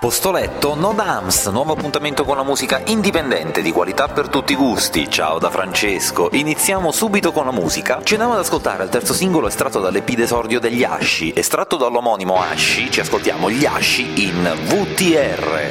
Postoletto No Dams, nuovo appuntamento con la musica indipendente di qualità per tutti i gusti. Ciao da Francesco. Iniziamo subito con la musica. Ci andiamo ad ascoltare il terzo singolo estratto dall'EP d'esordio degli Asci. Estratto dall'omonimo Asci, ci ascoltiamo gli Asci in VTR.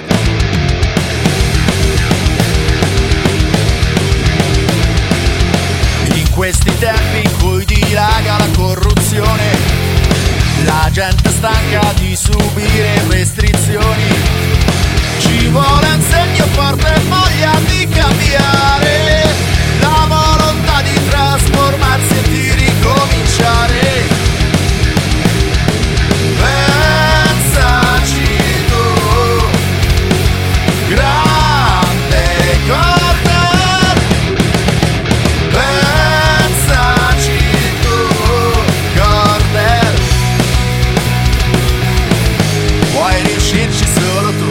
In questi tempi in cui dilaga la corruzione, la gente stanca di subire restrizioni, ci vuole un segno forte e voglia di cambiare, la volontà di trasformarsi e di ricominciare. Pensaci tu, grande Corder, pensaci tu, Corder, puoi riuscirci solo tu.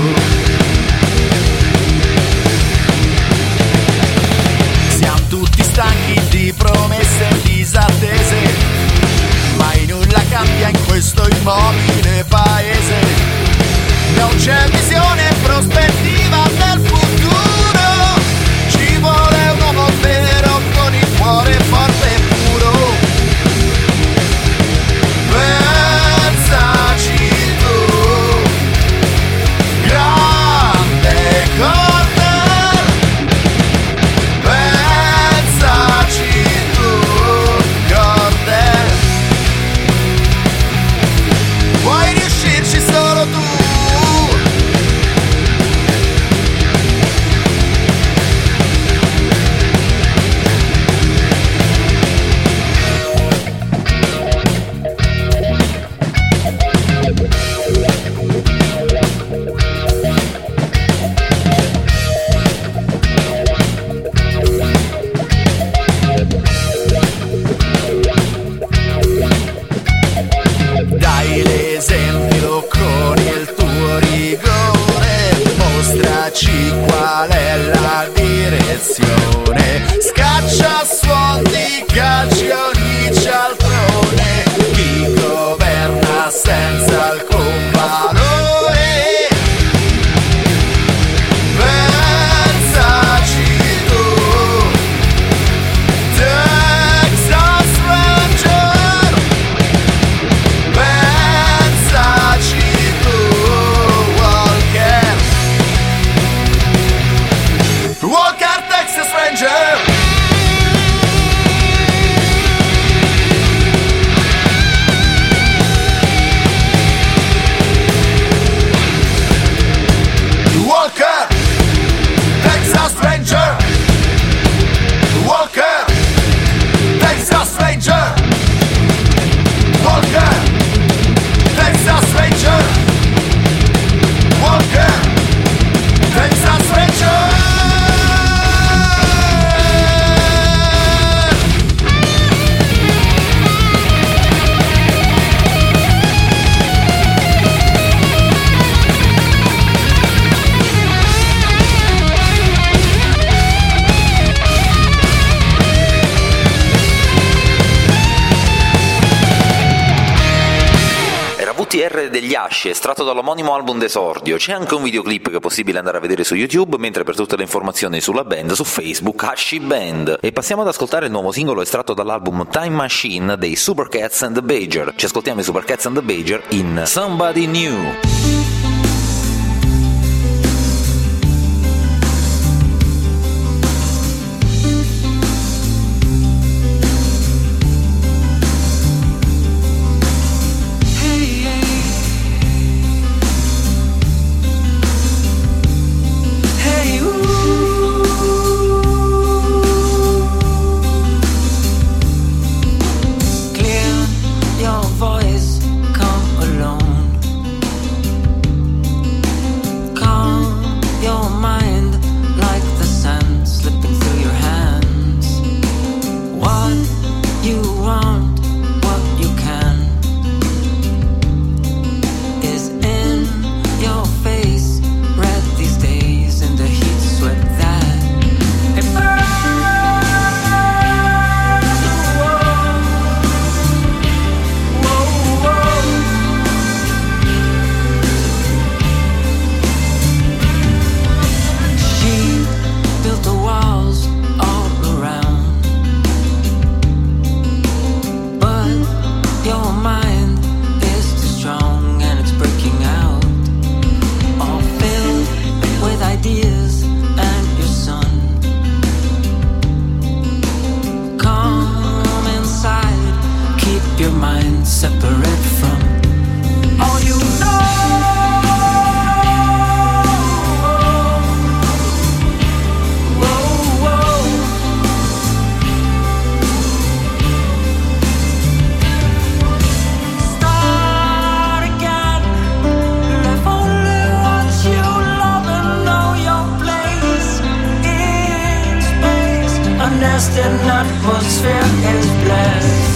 Siamo tutti stanchi di promesse disattese, mai nulla cambia in questo immobile paese. Non c'è visione e prospettiva del futuro, ci vuole un uomo vero con il cuore forte e puro. Pensaci tu, grande Corder, pensaci tu, Corder, puoi riuscirci solo tu. Dai l'esempio con il tuo rigore, mostraci qual è la direzione, scaccia suon di calci ogni cialtrone, chi governa senza alcun valore. Pensaci tu, Texas Ranger, pensaci tu, Walker, Walker Texas Ranger. Walker Texas Ranger, Walker Texas Ranger, Walker Texas Ranger, Walker Texas Ranger. Era VTR degli Asci, estratto dall'omonimo album d'esordio. C'è anche un videoclip che è possibile andare a vedere su YouTube, mentre per tutte le informazioni sulla band su Facebook Asci Band. E passiamo ad ascoltare il nuovo singolo estratto dall'album Time Machine dei Supercats and the Badger. Ci ascoltiamo i Supercats and the Badger in Somebody New. Hey, ooh. Clear your voice, come alone. nest and atmosphere is blessed.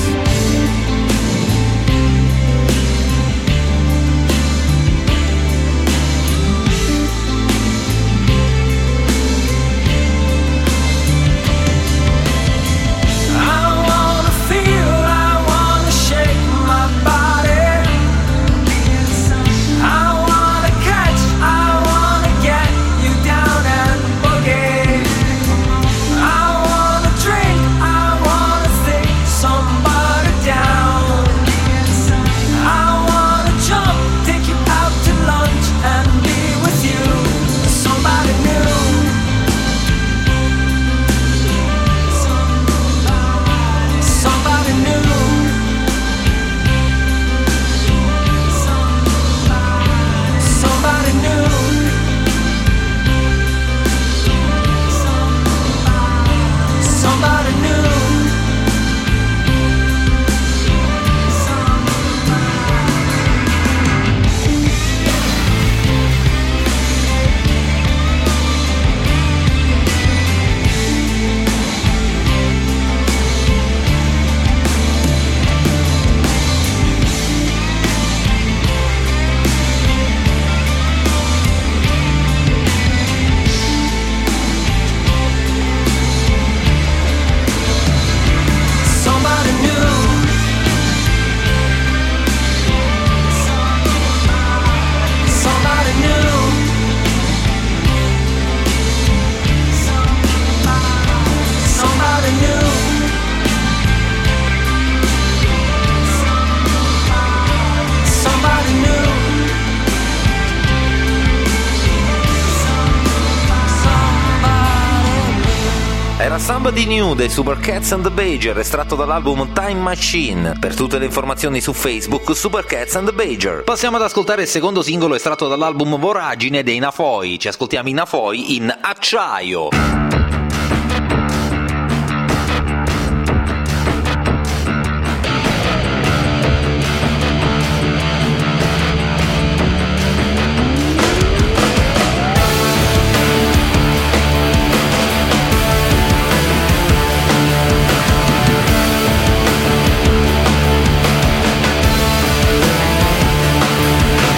Era Somebody New dei Supercats and the Badger, estratto dall'album Time Machine. Per tutte le informazioni su Facebook, Supercats and the Badger. Passiamo ad ascoltare il secondo singolo estratto dall'album Voragine dei Nafoi. Ci ascoltiamo i Nafoi in Acciaio.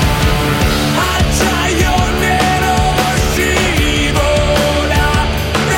Acciaio nero scivola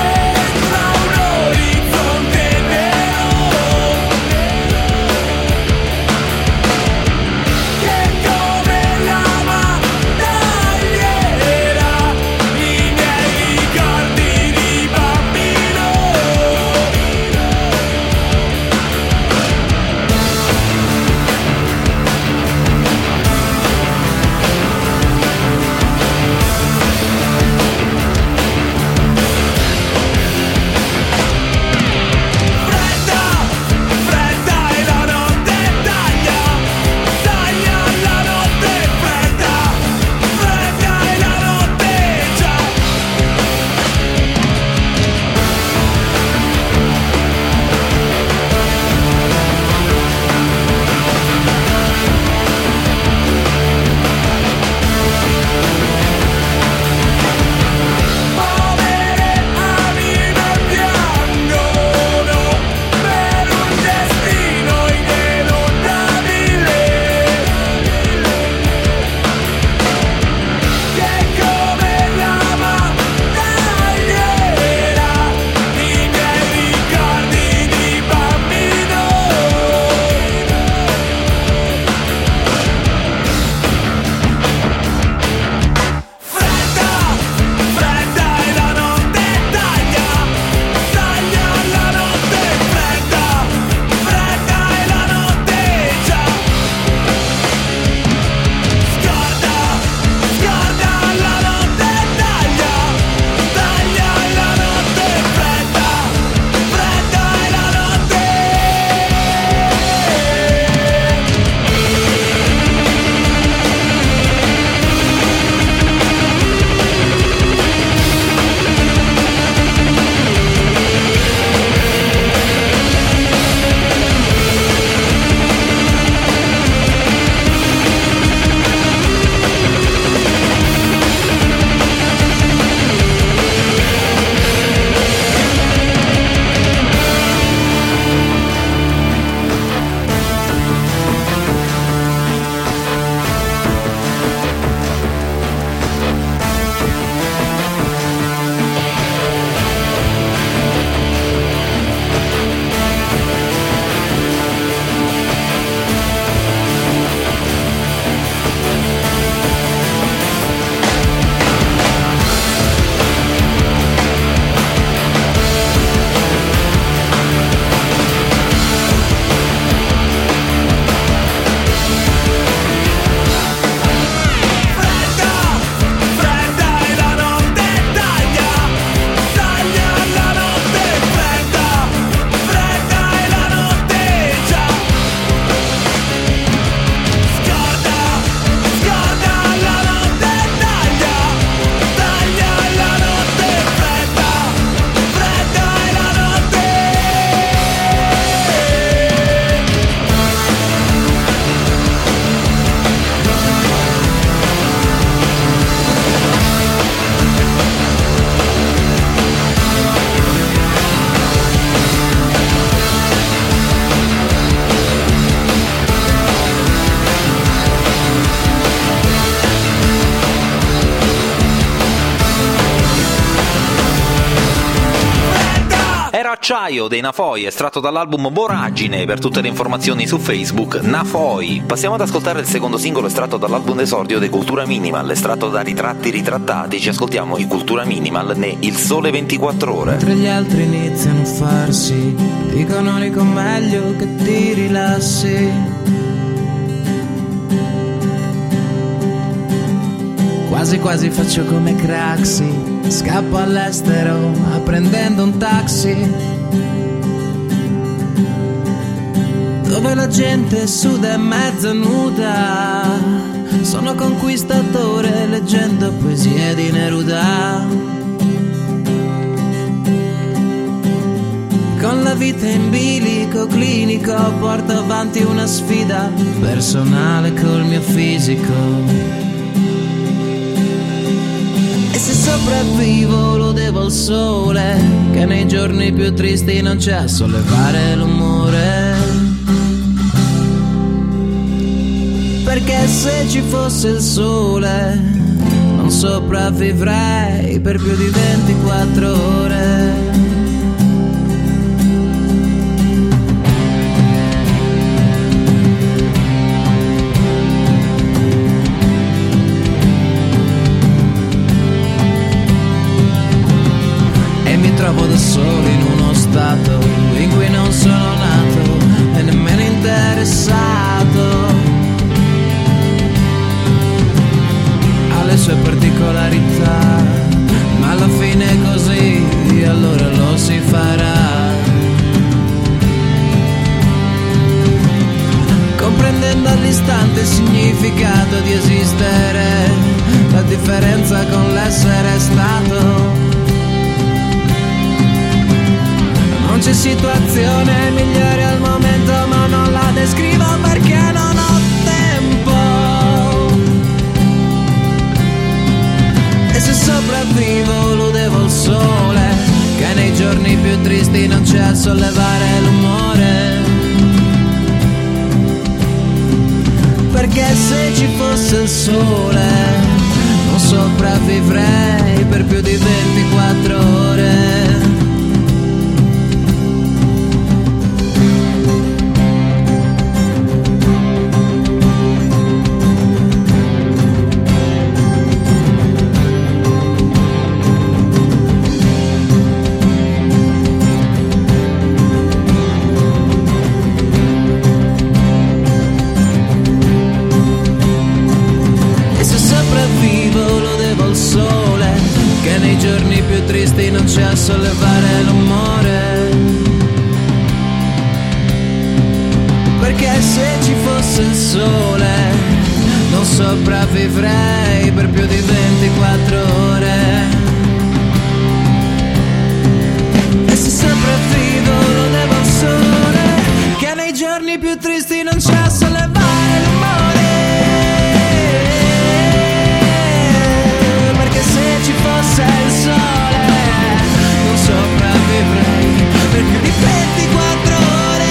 Acciaio dei Nafoi, estratto dall'album Voragine. Per tutte le informazioni su Facebook, Nafoi. Passiamo ad ascoltare il secondo singolo estratto dall'album d'esordio dei Cultura Minimal, estratto da Ritratti ritrattati. Ci ascoltiamo i Cultura Minimal né Il Sole 24 Ore. Mentre gli altri iniziano a farsi, dicono dico meglio che ti rilassi. Quasi quasi faccio come Craxi, scappo all'estero prendendo un taxi, dove la gente suda e mezza nuda. Sono conquistatore leggendo poesie di Neruda. Con la vita in bilico clinico porto avanti una sfida personale col mio fisico. E se sopravvivo lo devo al sole, che nei giorni più tristi non c'è a sollevare l'umore. Perché se ci fosse il sole non sopravvivrei per più di 24 ore. Trovo da solo in uno stato in cui non sono nato e nemmeno interessato. Ha le sue particolarità, ma alla fine è così, allora lo si farà. Comprendendo all'istante il significato di esistere, la differenza con l'essere stato. Non c'è situazione migliore al momento, ma non la descrivo perché non ho tempo. E se sopravvivo lo devo al sole, che nei giorni più tristi non c'è a sollevare l'umore. Perché se ci fosse il sole non sopravvivrei per più di 24 ore. Non c'è a sollevare l'umore. Perché se ci fosse il sole non sopravvivrei per più di 24 ore. E se sopravvivo lo devo al sole, che nei giorni più tristi non c'è a sollevare l'umore. Perché se ci fosse il sole sopravvivrei per più di 24 ore.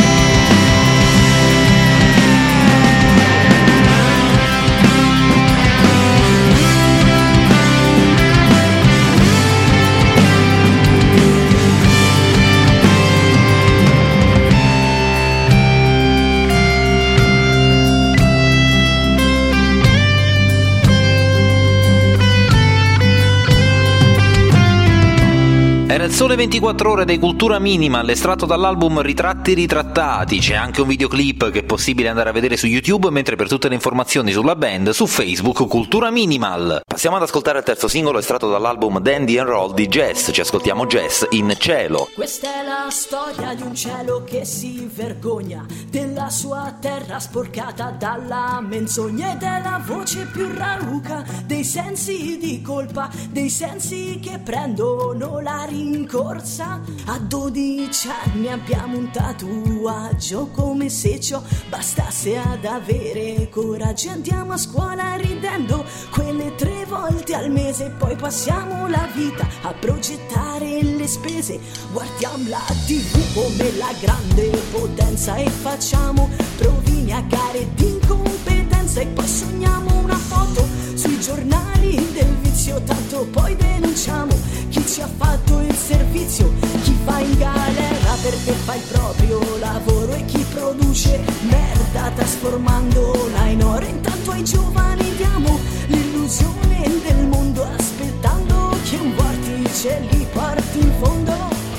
Era Il Sole 24 Ore dei Cultura Minimal, estratto dall'album Ritratti ritrattati. C'è anche un videoclip che è possibile andare a vedere su YouTube, mentre per tutte le informazioni sulla band su Facebook Cultura Minimal. Passiamo ad ascoltare il terzo singolo estratto dall'album Dandy and Roll di Jazz. Ci ascoltiamo Jazz in Cielo. Questa è la storia di un cielo che si vergogna della sua terra sporcata dalla menzogna, ed è la voce più rauca dei sensi di colpa, dei sensi che prendono la rincorsa. A 12 anni abbiamo un tatuaggio, come se ciò bastasse ad avere coraggio. Andiamo a scuola ridendo quelle 3 volte al mese, poi passiamo la vita a progettare le spese. Guardiamo la TV come la grande potenza e facciamo provini a gare di incompetenza, e poi sogniamo una foto sui giornali del vizio, tanto poi denunciamo chi ci ha fatto il servizio, chi va in galera perché fa il proprio lavoro e chi produce merda trasformandola in oro. Intanto ai giovani diamo l'illusione del mondo aspettando che un vortice li porti in fondo.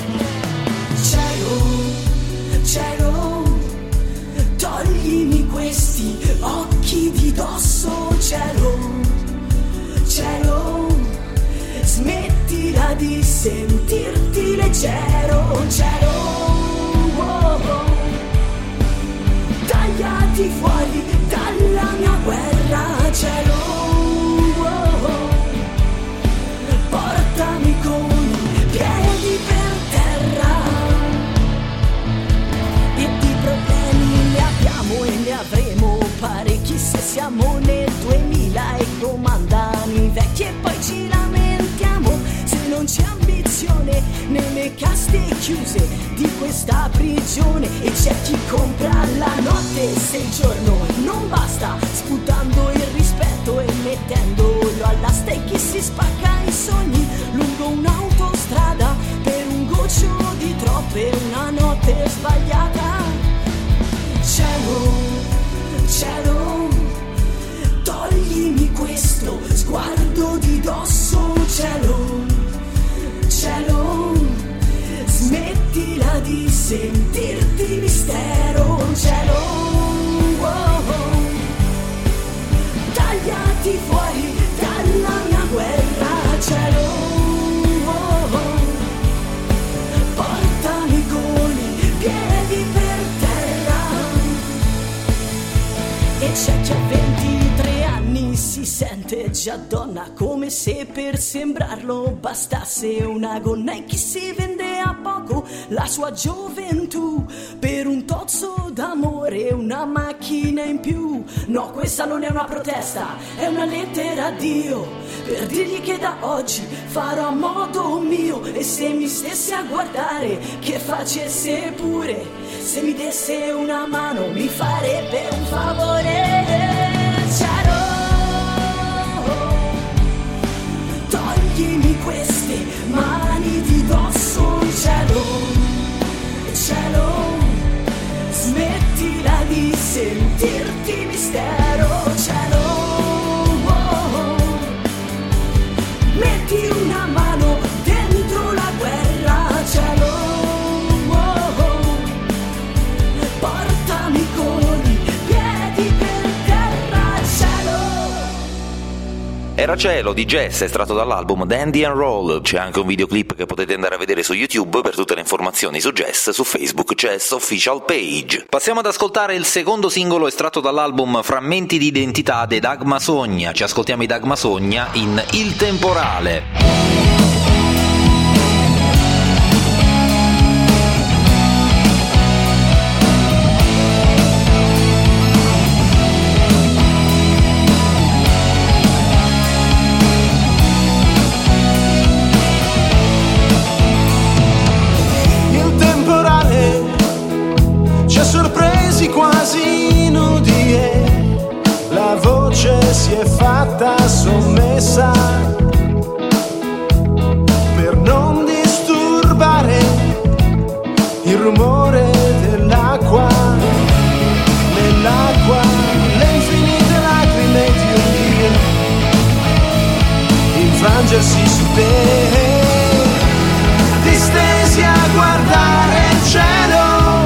Cielo, toglimi questi occhi di dosso. Cielo, smettila di sentirti leggero. Cielo, tagliati fuori dalla mia guerra. Cielo, portami con i piedi per terra. E di problemi ne abbiamo e ne avremo parecchi se siamo nel 2000 e comandano i vecchi. E poi ci lamentiamo se non c'è ambizione nelle caste chiuse di questa prigione. E c'è chi compra la notte se il giorno non basta, sputando il rispetto e mettendolo all'asta. E chi si spacca i sogni lungo un'autostrada per un goccio di troppe, una notte sbagliata. Cielo, toglimi questo sguardo di dosso. Cielo, smettila di sentirti mistero. Cielo, tagliati fuori dalla mia guerra. Cielo, portami con i piedi per terra. E c'è chi a 23 anni si sente già donna, come se per sembrarlo bastasse una gonna. E chi si vende a poco la sua gioventù per un tozzo d'amore, una macchina in più. No, questa non è una protesta, è una lettera a Dio, per dirgli che da oggi farò a modo mio. E se mi stesse a guardare, che facesse pure, se mi desse una mano mi farebbe un favore. Cielo, toglimi queste mani di dosso. Cielo, smettila di sentirti mistero. Cielo, metti una mano dentro la guerra. Cielo, portami con i piedi per terra. Cielo. Era Cielo di Jess, estratto dall'album Dandy and Roll. C'è anche un videoclip che potete andare a vedere su YouTube. Per tutte le informazioni su Jess, su Facebook Jess Official Page. Passiamo ad ascoltare il secondo singolo estratto dall'album Frammenti di identità dei Dagma Sogna. Ci ascoltiamo i Dagma Sogna in Il Temporale. Quasi nudi e la voce si è fatta sommessa per non disturbare il rumore dell'acqua. Nell'acqua le infinite lacrime di un Dio infrangersi su te, distesi a guardare il cielo,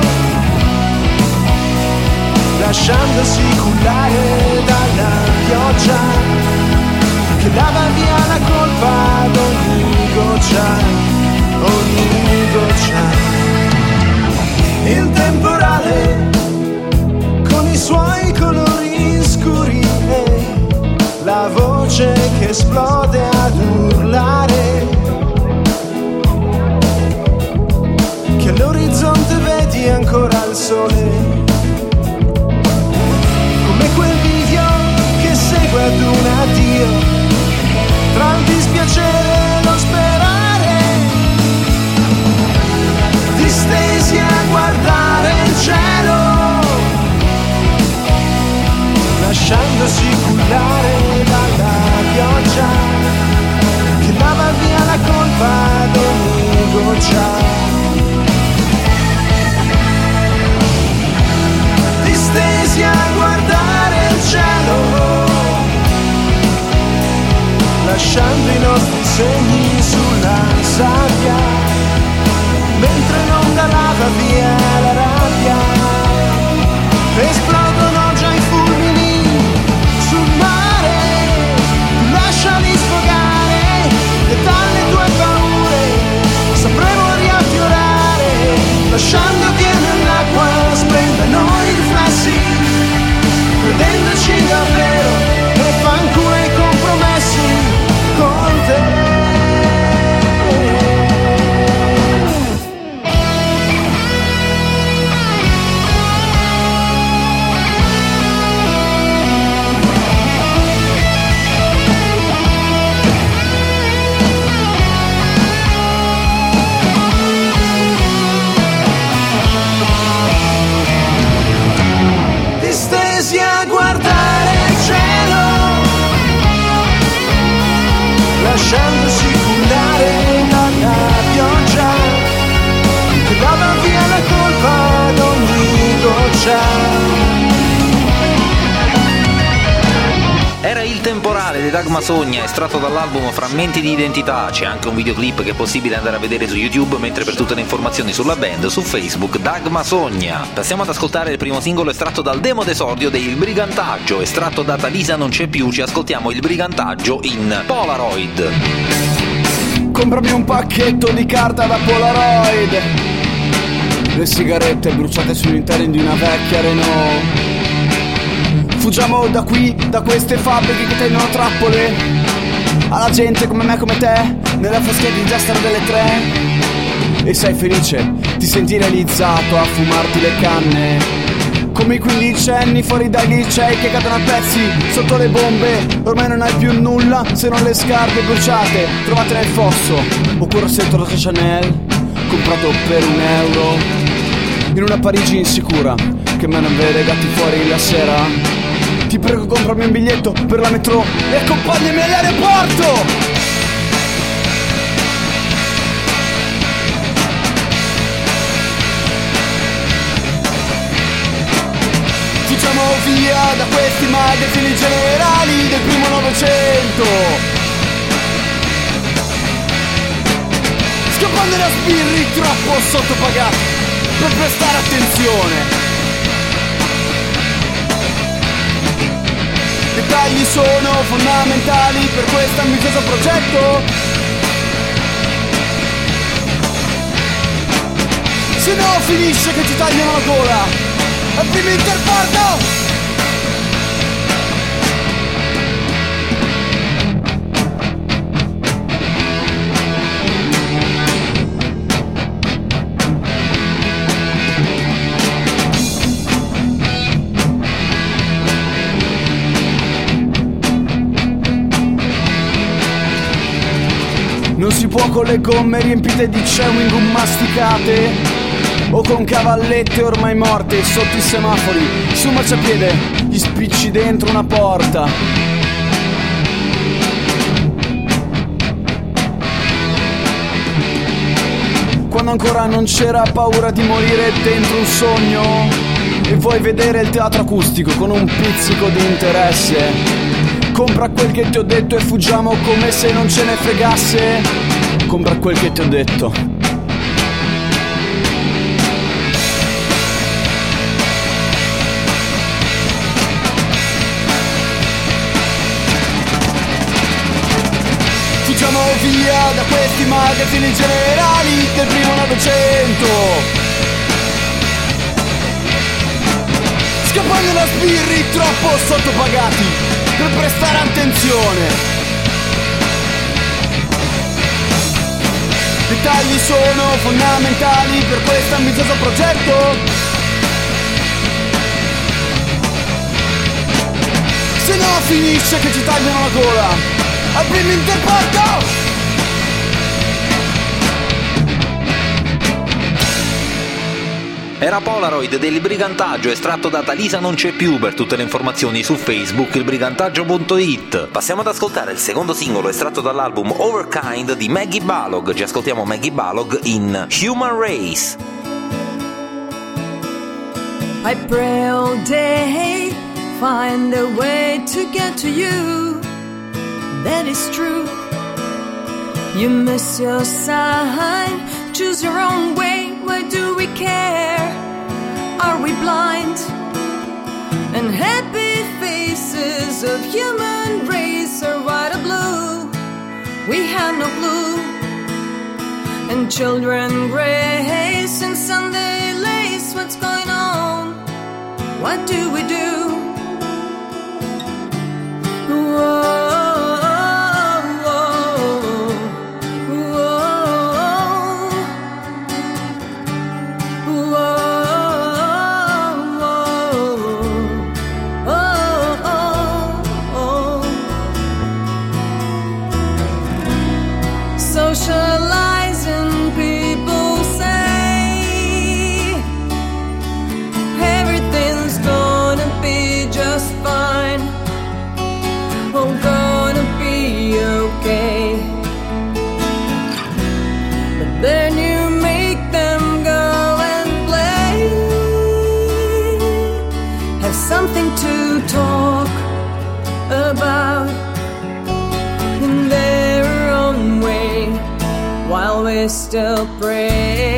lasciandosi cullare dalla pioggia che lava via la colpa ad ogni goccia, ogni goccia. Il temporale con i suoi colori scuri e la voce che esplode ad urlare, che all'orizzonte vedi ancora il sole, come quel video che segue ad un addio, tra il dispiacere e lo sperare, distesi a guardare il cielo, lasciandosi cullare dalla pioggia lasciando che nell'acqua splendano i riflessi, perdendoci davvero e fanculo i compromessi con te. A guardare il cielo, lasciandosi cullare dalla pioggia che lava via la colpa d'ogni goccia. Era Il temporale di Dagma Sogna, estratto dall'album Frammenti di identità. C'è anche un videoclip che è possibile andare a vedere su YouTube, mentre per tutte le informazioni sulla band su Facebook Dagma Sogna. Passiamo ad ascoltare il primo singolo estratto dal demo d'esordio dei Il Brigantaggio, estratto da Talisa non c'è più. Ci ascoltiamo Il Brigantaggio in Polaroid. Comprami un pacchetto di carta da Polaroid, le sigarette bruciate sull'interno di una vecchia Renault. Fuggiamo da qui, da queste fabbriche che tengono trappole alla gente come me, come te, nella freschia di destra delle 3. E sei felice, ti senti realizzato a fumarti le canne, come i quindicenni fuori dai licei che cadono a pezzi sotto le bombe. Ormai non hai più nulla se non le scarpe bruciate trovate nel fosso, o quel rossetto rosa Chanel comprato per €1 in una Parigi insicura che me non vede gatti fuori la sera. Ti prego, comprami un biglietto per la metro e accompagnami all'aeroporto. Fuggiamo via da questi magazzini generali del primo Novecento, scappando da sbirri troppo sottopagati per prestare attenzione. I dettagli sono fondamentali per questo ambizioso progetto, se no finisce che ci tagliano la gola al primo interporto. Non si può con le gomme riempite di chewing gum masticate, o con cavallette ormai morte sotto i semafori, su marciapiede, gli spicci dentro una porta. Quando ancora non c'era paura di morire dentro un sogno e vuoi vedere il teatro acustico con un pizzico di interesse. Compra quel che ti ho detto e fuggiamo come se non ce ne fregasse. Compra quel che ti ho detto. Fuggiamo via da questi magazzini generali del primo Novecento, scappando da sbirri troppo sottopagati per prestare attenzione. I dettagli sono fondamentali per questo ambizioso progetto, se no finisce che ci tagliano la gola al primo interporto. Era Polaroid del Brigantaggio, estratto da Talisa non c'è più. Per tutte le informazioni su Facebook ilbrigantaggio.it. Passiamo ad ascoltare il secondo singolo estratto dall'album Overkind di Maggie Balog. Ci ascoltiamo Maggie Balog in Human Race. I pray all day, find a way to get to you. That is true. You miss your sign, choose your own way. Why do we care? Are we blind? And happy faces of human race are white or blue. We have no clue. And children race in Sunday what do we do? Whoa. Socializing, people say everything's gonna be just fine. Oh, gonna be okay. But then you make them go and play, have something to talk about in their own way, while we still pray.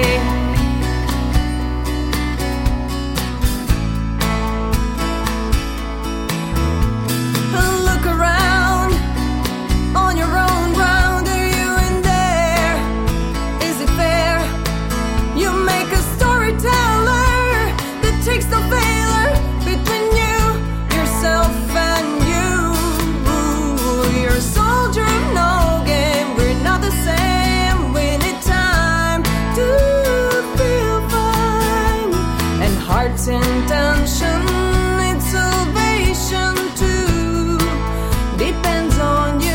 Look around on your own ground. Are you in there? Is it fair? You make a storyteller that takes no failure between you, yourself and you. You're a soldier of no game. We're not the same. We need time to feel fine. And heart's intention needs salvation too. Depends on you.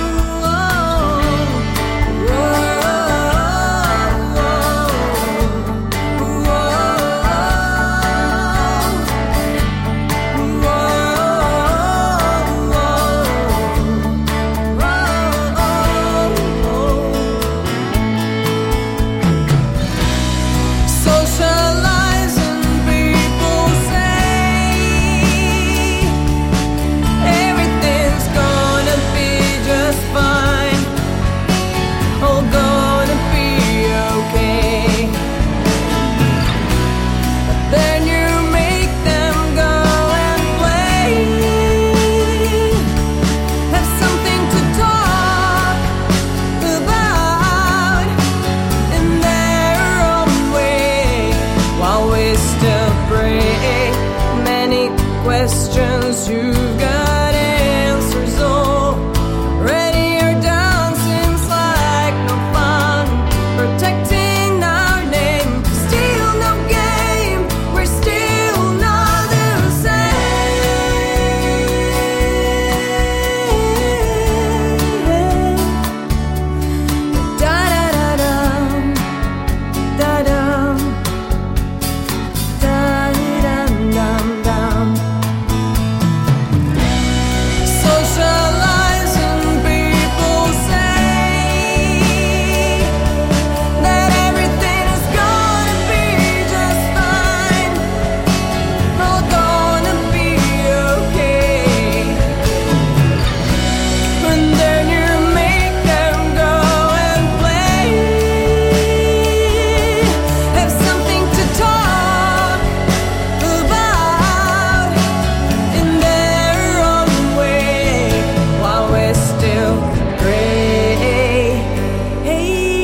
Socializing, people say everything's gonna be just fine. Oh, gonna be okay. But then you make them go and play, have something to talk about in their own way, while we still pray. Many questions, you've got answers already. Or done, seems like no fun protecting our name. Still no game, we're still not the same. Da-da-da-dum, da-dum, da-dum-dum-dum. Socializing, people say that everything is gonna be just fine. All gonna be okay. And then you make them go and play, have something to talk about in their own way, while we still pray. Hey,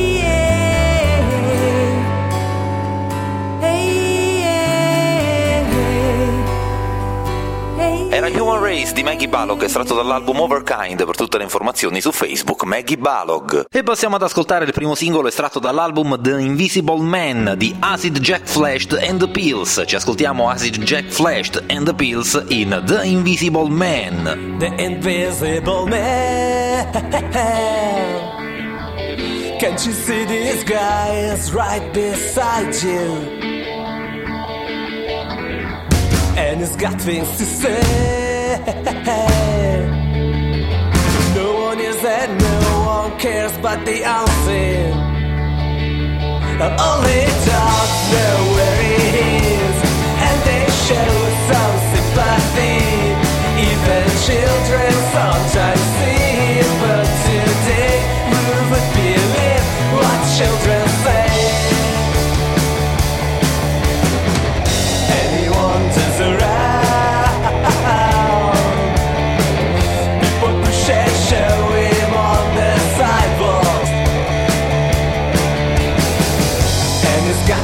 Era Human Race di Maggie Balog, estratto dall'album Overkind. Per tutte le informazioni su Facebook, Maggie Balog. E passiamo ad ascoltare il primo singolo estratto dall'album The Invisible Man di Acid Jack Flashed and the Pills. Ci ascoltiamo Acid Jack Flashed and the Pills in The Invisible Man. The invisible man. Can't you see this guy is right beside you? And he's got things to say. No one is and no one cares but the unseen. Only dogs know where he is, and they show some sympathy. Even children sometimes see it, but today we would believe what children say. And he wanders around, people push and show him on the sidewalks, and he's got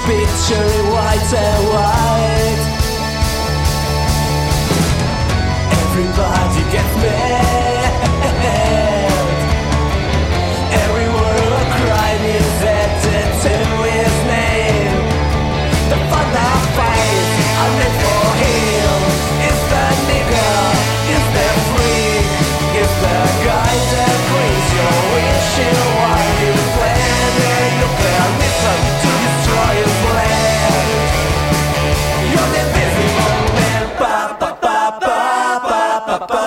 picture white and white. Everybody gets mad. Every word of crime is added to his name. The fun I fight, I live for him. Is the nigga, is the freak, is the guy that brings your windshield while you plan and you can listen to destroy his land. You're the invisible man, ba ba ba ba ba ba ba.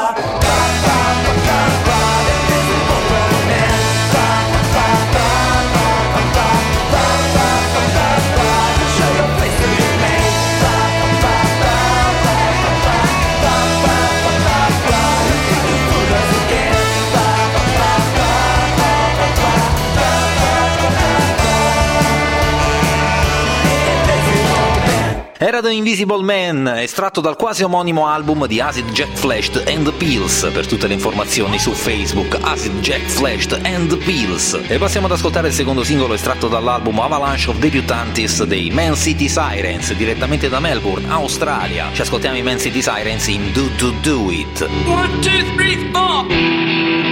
Era The Invisible Man, estratto dal quasi omonimo album di Acid Jack Flashed and the Pills. Per tutte le informazioni su Facebook, Acid Jack Flashed and the Pills. E passiamo ad ascoltare il secondo singolo estratto dall'album Avalanche of Debutantes dei Man City Sirens, direttamente da Melbourne, Australia. Ci ascoltiamo i Man City Sirens in Do Do Do It. 1, 2, 3, 4.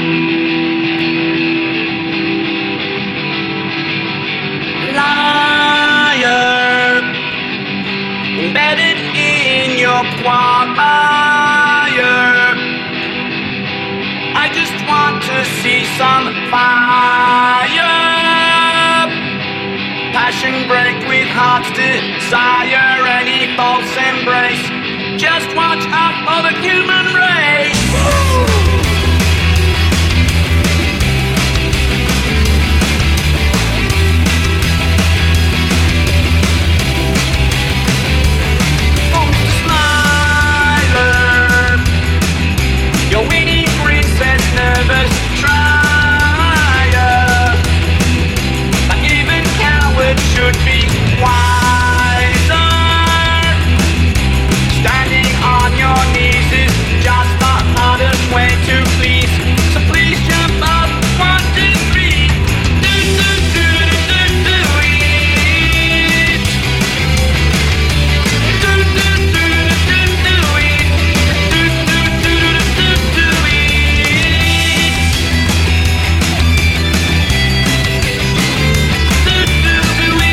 Liar, embedded in your choir. I just want to see some fire. Passion break with heart's desire. Any false embrace. Just watch out for the human race. Woo! Your winning princess, nervous trier. But even cowards should be wiser. Standing on your knees is just the hardest way to please. So please jump up, 1, 2, 3. Do, do, do, do, do, do it. Do, do, do, do, do it. Do, do, do, do, do it. Do, do, do it.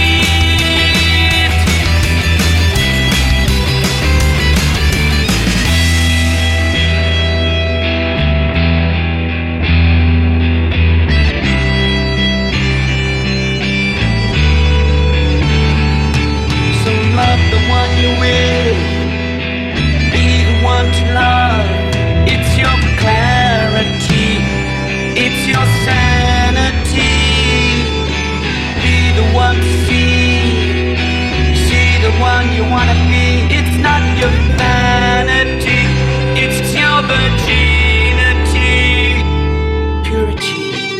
So love the one you will, be the one to love. It's your clarity, it's your sanity. Be the one to see the one you wanna be. It's not your vanity, it's your virginity, purity.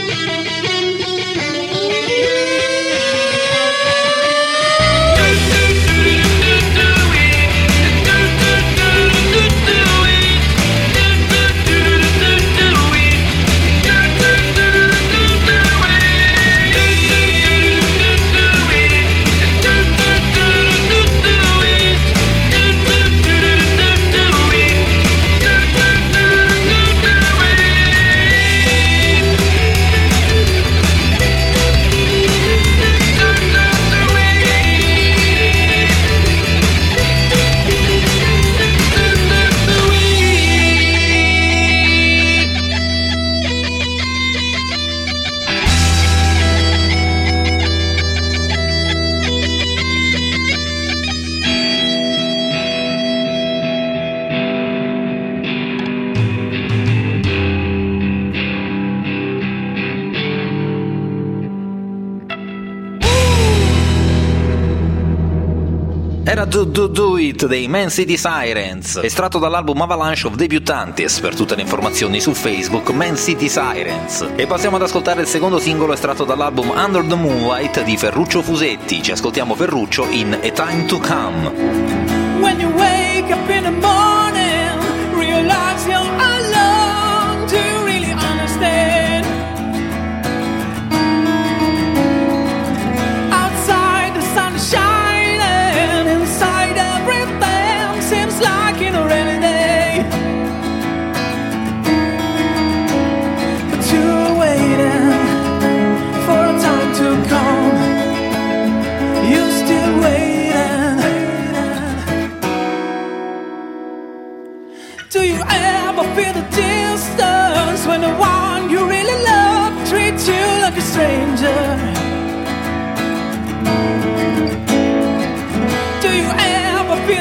Era Do Do Do It dei Man City Sirens, estratto dall'album Avalanche of Debutantes. Per tutte le informazioni su Facebook, Man City Sirens. E passiamo ad ascoltare il secondo singolo estratto dall'album Under the Moonlight di Ferruccio Fusetti. Ci ascoltiamo Ferruccio in A Time to Come. When you wake up in the morning, realize you're alone to really understand. Outside the sun is shining.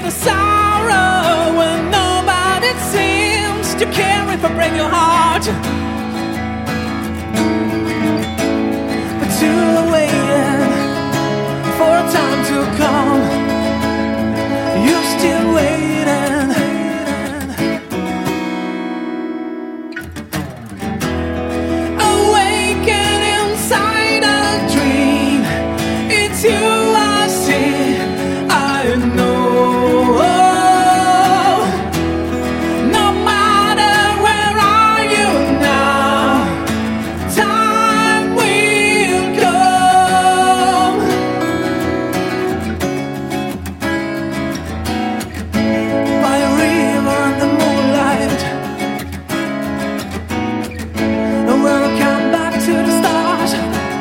the sorrow when nobody seems to care if I break your heart. But you're waiting for a time to come. You're still waiting. Awaken inside a dream. It's you I see, I know. No matter where are you now, time will come. By a river in the moonlight, and we'll come back to the stars.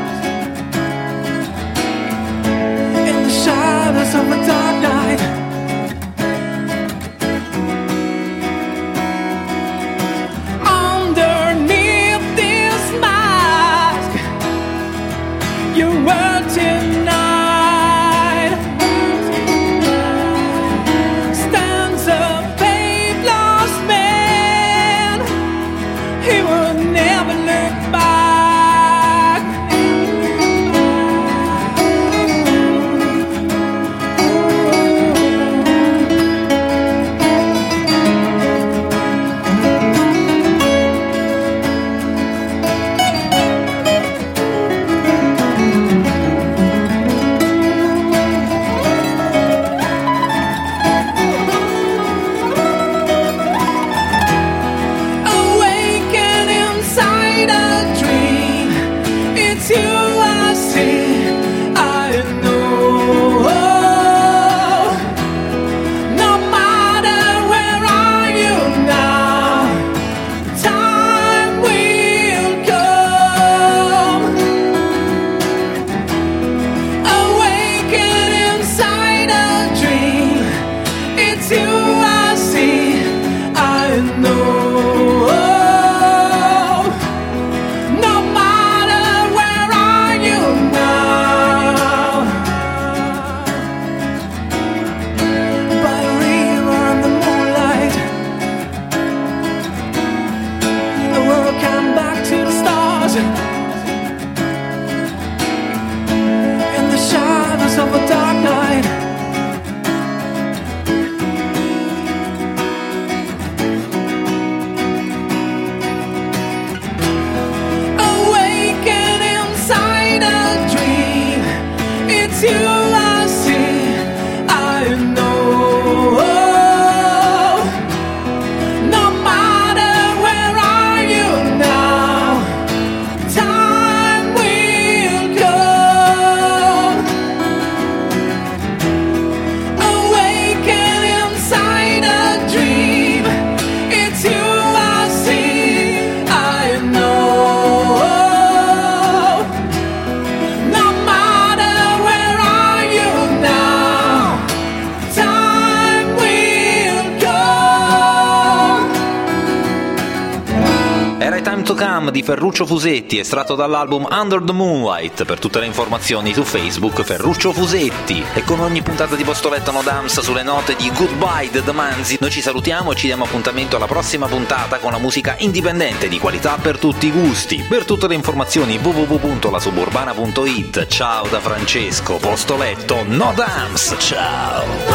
In the shadows of a dark night, underneath this mask, you were tonight. Stands a faithless man, he will never look back. Awaken inside a dream. It's you I see, I know. No matter where are you now, time will come. Awaken inside a dream. It's you I see, I know. No matter where are you now. By a river in the moonlight, and we'll come back to the stars. In the shadows of a dark night, awaken inside a dream. It's you I see, I know. No matter where are you now, time will come. Awaken inside a dream. It's you I see, I know. No matter where are you now, time will come. Era I Time to Come di Ferruccio Fusetti, estratto dall'album Under the Moonlight. Per tutte le informazioni su Facebook Ferruccio Fusetti. E con ogni puntata di Postoletto No Dams sulle note di Goodbye The Manzi, noi ci salutiamo e ci diamo appuntamento alla prossima puntata con la musica indipendente di qualità per tutti i gusti. Per tutte le informazioni www.lasuburbana.it. Ciao da Francesco, Postoletto No Dams, ciao.